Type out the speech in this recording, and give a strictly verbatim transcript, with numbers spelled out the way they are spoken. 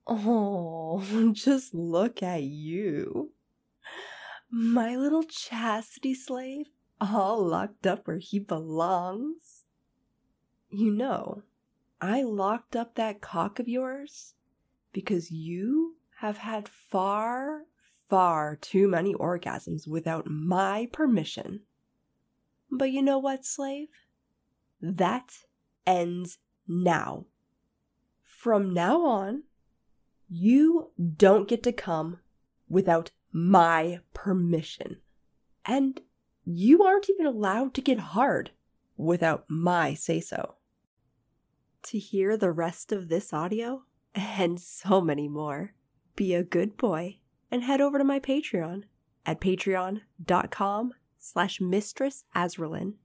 Oh, just look at you. My little chastity slave, all locked up where he belongs. You know, I locked up that cock of yours because you have had far, far too many orgasms without my permission. But you know what, slave? That ends now. From now on, you don't get to come without my permission. And you aren't even allowed to get hard without my say-so. To hear the rest of this audio, and so many more, be a good boy and head over to my Patreon at patreon.com slash Mistress Azraelin.